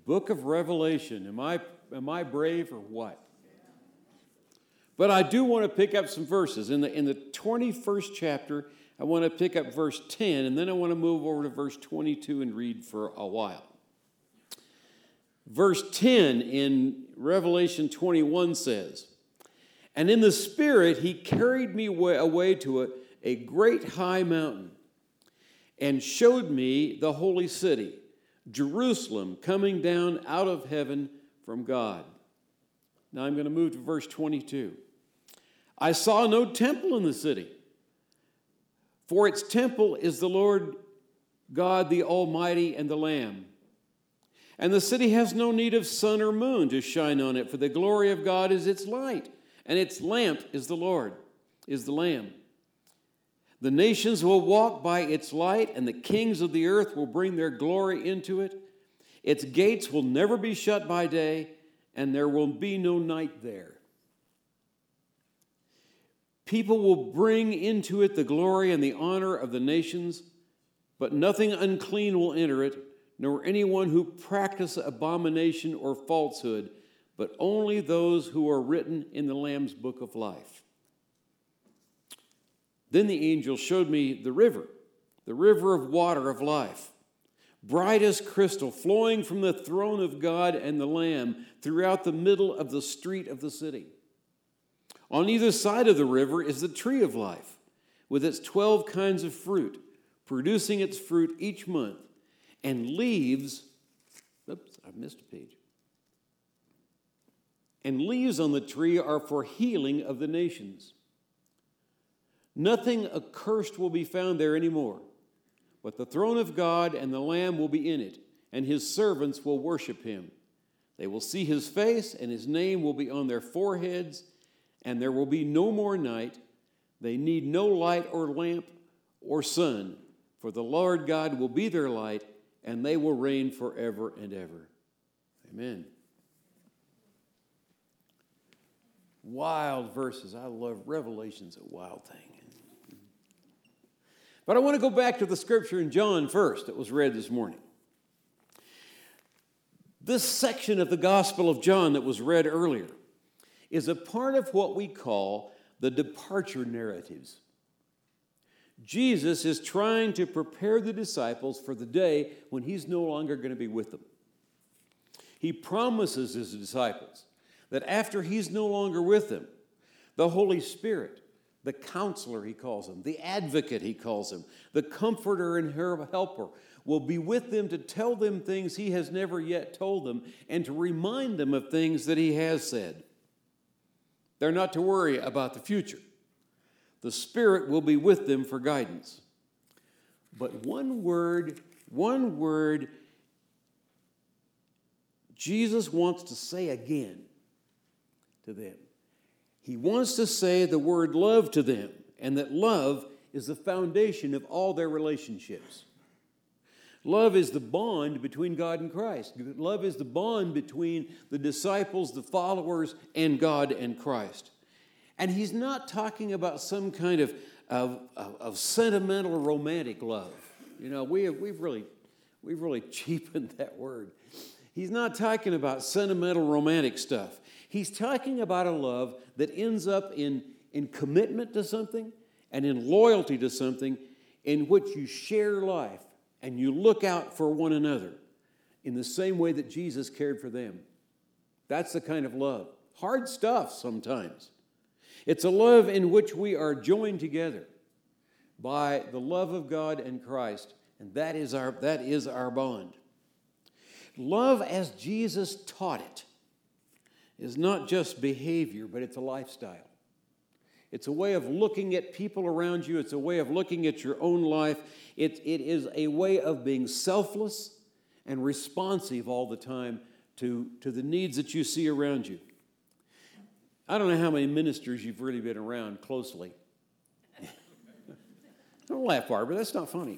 book of Revelation. Am I brave or what? But I do want to pick up some verses. In the 21st chapter, I want to pick up verse 10, and then I want to move over to verse 22 and read for a while. Verse 10 in Revelation 21 says, "And in the Spirit he carried me away to a great high mountain, and showed me the holy city, Jerusalem, coming down out of heaven from God." Now I'm going to move to verse 22. "I saw no temple in the city, for its temple is the Lord God, the Almighty, and the Lamb. And the city has no need of sun or moon to shine on it, for the glory of God is its light, and its lamp is the Lord, is the Lamb. The nations will walk by its light, and the kings of the earth will bring their glory into it. Its gates will never be shut by day, and there will be no night there. People will bring into it the glory and the honor of the nations, but nothing unclean will enter it, nor anyone who practices abomination or falsehood, but only those who are written in the Lamb's book of life. Then the angel showed me the river of water of life, bright as crystal, flowing from the throne of God and the Lamb throughout the middle of the street of the city. On either side of the river is the tree of life, with its 12 kinds of fruit, producing its fruit each month, and leaves, And leaves on the tree are for healing of the nations. Nothing accursed will be found there anymore, but the throne of God and the Lamb will be in it, and his servants will worship him. They will see his face, and his name will be on their foreheads, and there will be no more night. They need no light or lamp or sun, for the Lord God will be their light, and they will reign forever and ever." Amen. Wild verses. I love Revelation's a wild thing. But I want to go back to the scripture in John first that was read this morning. This section of the Gospel of John that was read earlier is a part of what we call the departure narratives. Jesus is trying to prepare the disciples for the day when he's no longer going to be with them. He promises his disciples that after he's no longer with them, the Holy Spirit, the counselor he calls him, the advocate he calls him, the comforter and helper, will be with them to tell them things he has never yet told them and to remind them of things that he has said. They're not to worry about the future. The Spirit will be with them for guidance. But one word Jesus wants to say again to them. He wants to say the word love to them, and that love is the foundation of all their relationships. Love is the bond between God and Christ. Love is the bond between the disciples, the followers, and God and Christ. And he's not talking about some kind of sentimental romantic love. You know, we've really cheapened that word. He's not talking about sentimental romantic stuff. He's talking about a love that ends up in commitment to something and in loyalty to something, in which you share life and you look out for one another in the same way that Jesus cared for them. That's the kind of love. Hard stuff sometimes. It's a love in which we are joined together by the love of God and Christ, and that is our bond. Love as Jesus taught it is not just behavior, but it's a lifestyle. It's a way of looking at people around you. It's a way of looking at your own life. It is a way of being selfless and responsive all the time to the needs that you see around you. I don't know how many ministers you've really been around closely. Don't laugh, Barbara. That's not funny.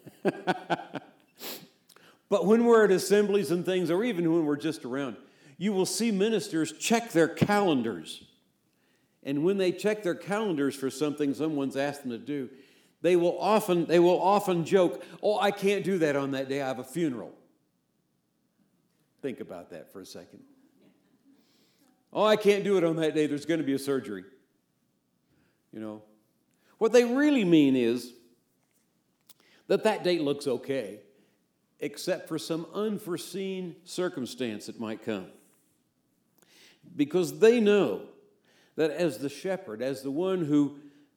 But when we're at assemblies and things, or even when we're just around, you will see ministers check their calendars. And when they check their calendars for something someone's asked them to do, they will often joke, "Oh, I can't do that on that day. I have a funeral." Think about that for a second. Oh, I can't do it on that day. There's going to be a surgery. You know, what they really mean is that date looks okay, except for some unforeseen circumstance that might come. Because they know that as the shepherd, as the one who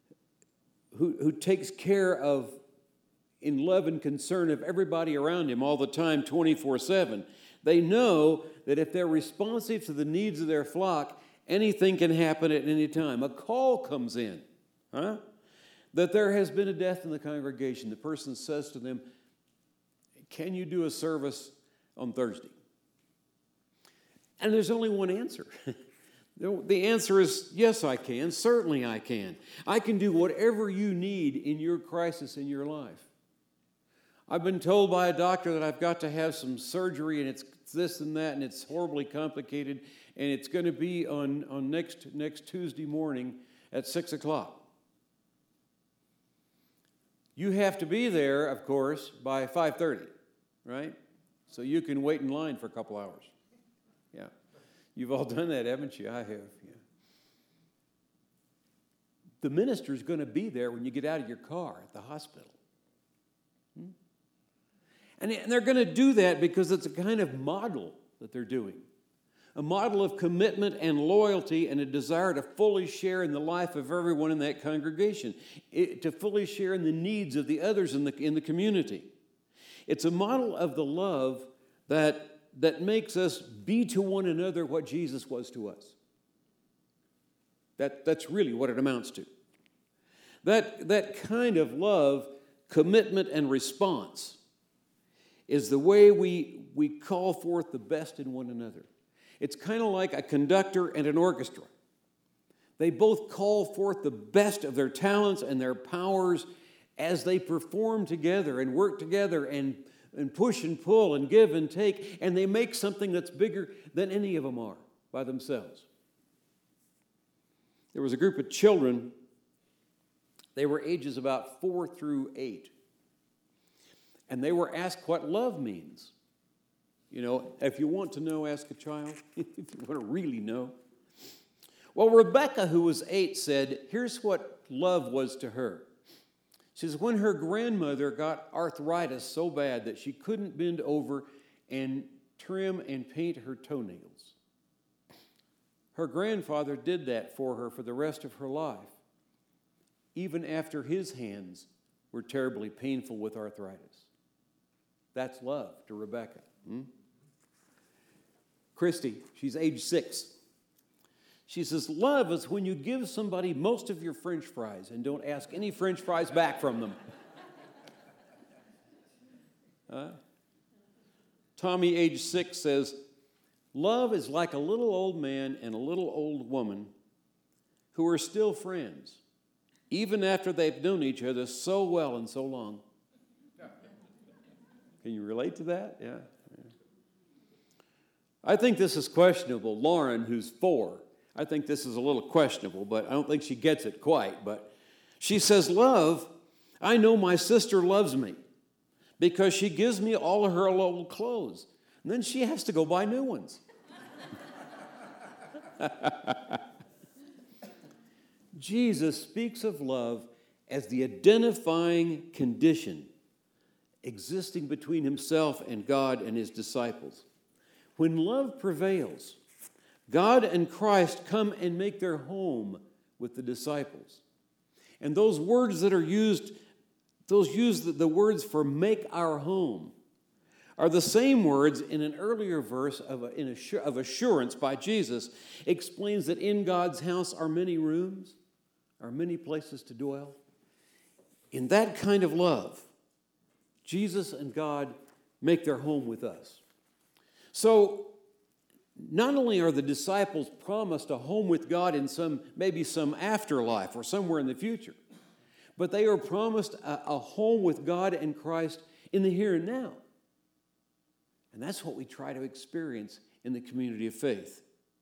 takes care of, in love and concern of everybody around him all the time, 24/7, they know that if they're responsive to the needs of their flock, anything can happen at any time. A call comes in, that there has been a death in the congregation. The person says to them, can you do a service on Thursday? And there's only one answer. The answer is, yes, I can. Certainly I can. I can do whatever you need in your crisis in your life. I've been told by a doctor that I've got to have some surgery, and it's this and that, and it's horribly complicated, and it's going to be on next Tuesday morning at 6 o'clock. You have to be there, of course, by 5:30, right? So you can wait in line for a couple hours. Yeah. You've all done that, haven't you? I have, yeah. The minister's going to be there when you get out of your car at the hospital. And they're going to do that because it's a kind of model that they're doing. A model of commitment and loyalty and a desire to fully share in the life of everyone in that congregation, to fully share in the needs of the others in the community. It's a model of the love that makes us be to one another what Jesus was to us. That's really what it amounts to. That kind of love, commitment, and response is the way we call forth the best in one another. It's kind of like a conductor and an orchestra. They both call forth the best of their talents and their powers as they perform together and work together and push and pull and give and take, and they make something that's bigger than any of them are by themselves. There was a group of children. They were ages about 4 through 8. And they were asked what love means. You know, if you want to know, ask a child. If you want to really know. Well, Rebecca, who was 8, said, here's what love was to her. She says, when her grandmother got arthritis so bad that she couldn't bend over and trim and paint her toenails, her grandfather did that for her for the rest of her life, even after his hands were terribly painful with arthritis. That's love to Rebecca. Christy, she's age 6. She says, love is when you give somebody most of your French fries and don't ask any French fries back from them. Tommy, age 6, says, love is like a little old man and a little old woman who are still friends, even after they've known each other so well and so long. Can you relate to that? Yeah. I think this is questionable. Lauren, who's 4, I think this is a little questionable, but I don't think she gets it quite. But she says, love, I know my sister loves me because she gives me all of her old clothes. And then she has to go buy new ones. Jesus speaks of love as the identifying condition existing between himself and God and his disciples. When love prevails, God and Christ come and make their home with the disciples. And those words that are used, the words for make our home, are the same words in an earlier verse of assurance by Jesus, explains that in God's house are many rooms, are many places to dwell. In that kind of love, Jesus and God make their home with us. So, not only are the disciples promised a home with God in maybe some afterlife or somewhere in the future, but they are promised a home with God and Christ in the here and now. And that's what we try to experience in the community of faith.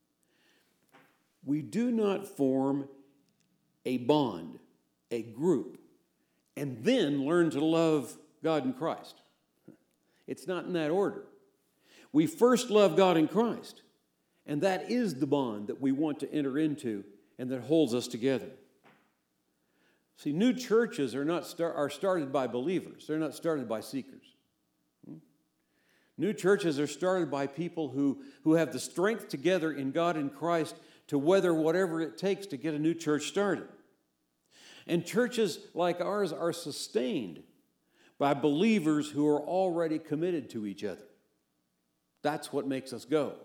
We do not form a bond, a group, and then learn to love God and Christ. It's not in that order. we first love God in Christ. And that is the bond that we want to enter into and that holds us together. See, new churches are started by believers. They're not started by seekers. New churches are started by people who have the strength together in God and Christ to weather whatever it takes to get a new church started. And churches like ours are sustained by believers who are already committed to each other. That's what makes us go.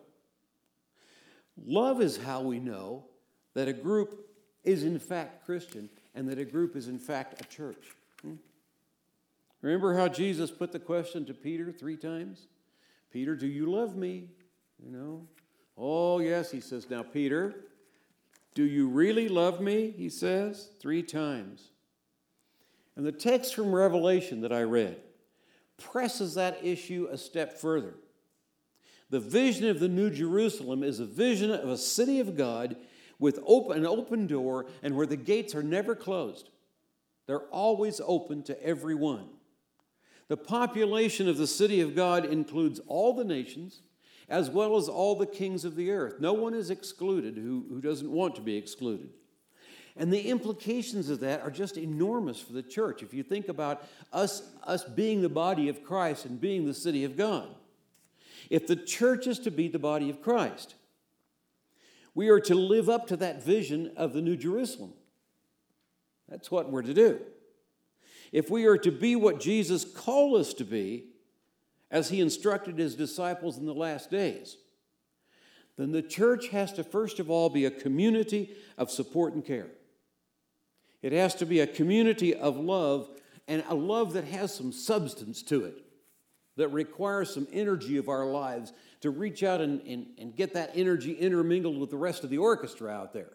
Love is how we know that a group is in fact Christian and that a group is in fact a church. Remember how Jesus put the question to Peter 3 times? Peter, do you love me? Oh, yes, he says. Now, Peter, do you really love me? He says 3 times. And the text from Revelation that I read presses that issue a step further. The vision of the New Jerusalem is a vision of a city of God with an open door and where the gates are never closed. They're always open to everyone. The population of the city of God includes all the nations as well as all the kings of the earth. No one is excluded who doesn't want to be excluded. And the implications of that are just enormous for the church. If you think about us being the body of Christ and being the city of God. If the church is to be the body of Christ, we are to live up to that vision of the New Jerusalem. That's what we're to do. If we are to be what Jesus called us to be, as he instructed his disciples in the last days, then the church has to first of all be a community of support and care. It has to be a community of love, and a love that has some substance to it, that requires some energy of our lives to reach out and get that energy intermingled with the rest of the orchestra out there.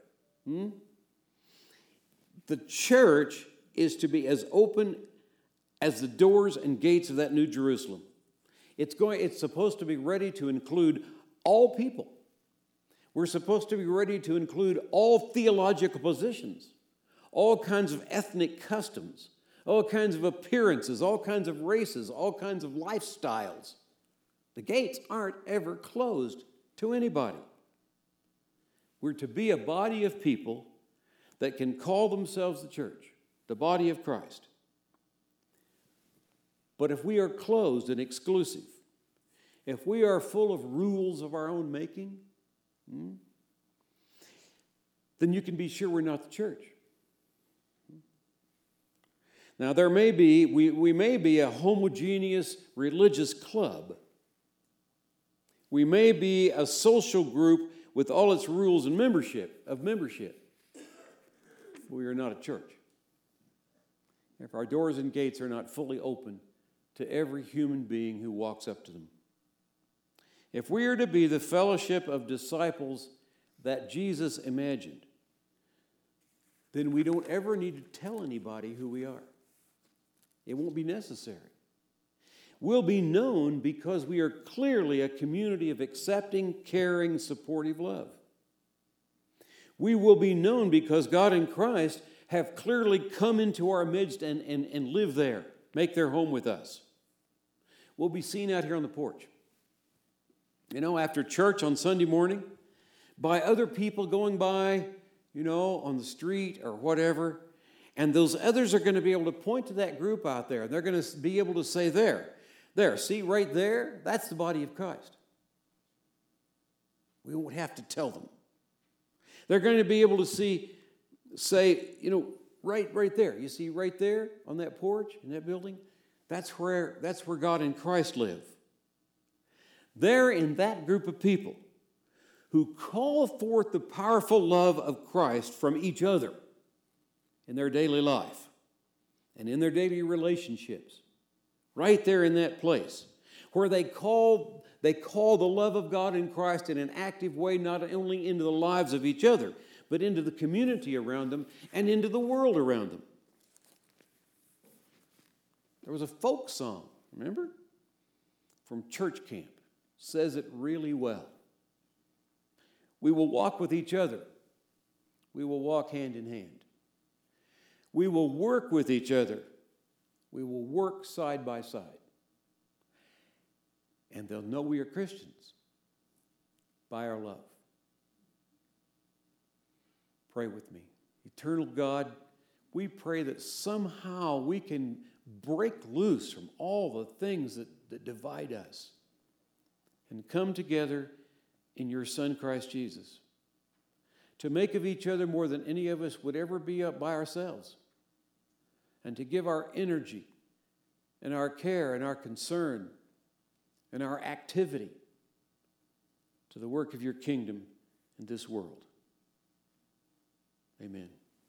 The church is to be as open as the doors and gates of that New Jerusalem. It's supposed to be ready to include all people. We're supposed to be ready to include all theological positions, all kinds of ethnic customs, all kinds of appearances, all kinds of races, all kinds of lifestyles. The gates aren't ever closed to anybody. We're to be a body of people that can call themselves the church, the body of Christ. But if we are closed and exclusive, if we are full of rules of our own making, then you can be sure we're not the church. Now, we may be a homogeneous religious club. We may be a social group with all its rules and membership. We are not a church. If our doors and gates are not fully open to every human being who walks up to them. If we are to be the fellowship of disciples that Jesus imagined, then we don't ever need to tell anybody who we are. It won't be necessary. We'll be known because we are clearly a community of accepting, caring, supportive love. We will be known because God and Christ have clearly come into our midst and live there, make their home with us. We'll be seen out here on the porch. After church on Sunday morning, by other people going by, on the street or whatever, and those others are going to be able to point to that group out there. They're going to be able to say, there, see right there? That's the body of Christ. We won't have to tell them. They're going to be able to say, right there. You see right there on that porch in that building? That's where God and Christ live. They're in that group of people who call forth the powerful love of Christ from each other in their daily life and in their daily relationships. Right there in that place where they call the love of God in Christ in an active way, not only into the lives of each other, but into the community around them and into the world around them. There was a folk song, remember? From church camp. Says it really well. We will walk with each other. We will walk hand in hand. We will work with each other. We will work side by side. And they'll know we are Christians by our love. Pray with me. Eternal God, we pray that somehow we can break loose from all the things that divide us and come together in your Son, Christ Jesus, to make of each other more than any of us would ever be up by ourselves, and to give our energy and our care and our concern and our activity to the work of your kingdom in this world. Amen.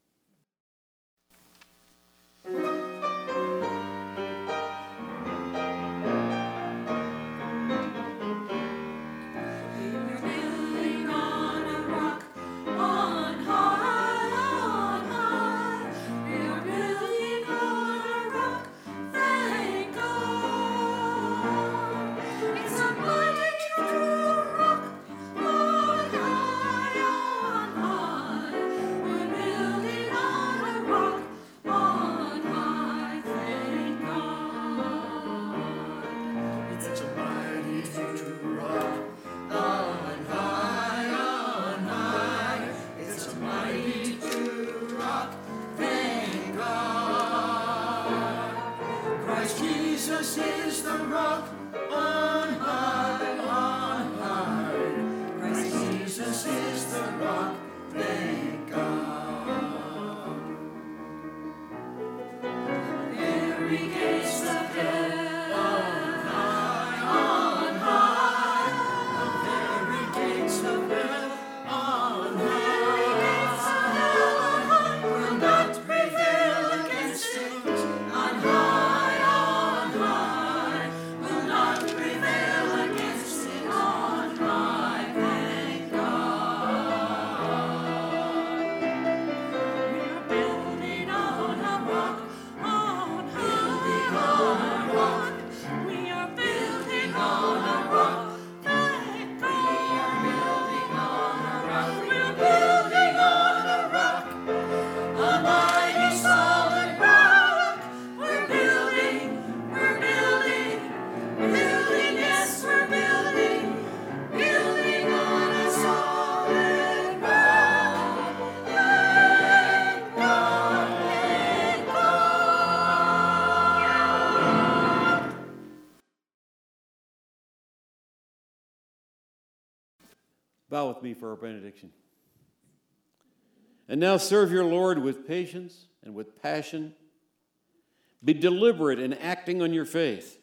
Jesus is the rock on high, on high. Christ Jesus is the rock, thank God. Every gates of hell on high, every gates of hell on high, will not prevail against it on high. Bow with me for our benediction. And now serve your Lord with patience and with passion. Be deliberate in acting on your faith.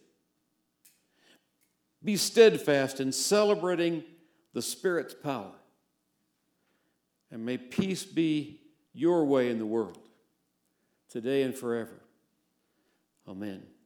Be steadfast in celebrating the Spirit's power. And may peace be your way in the world, today and forever. Amen.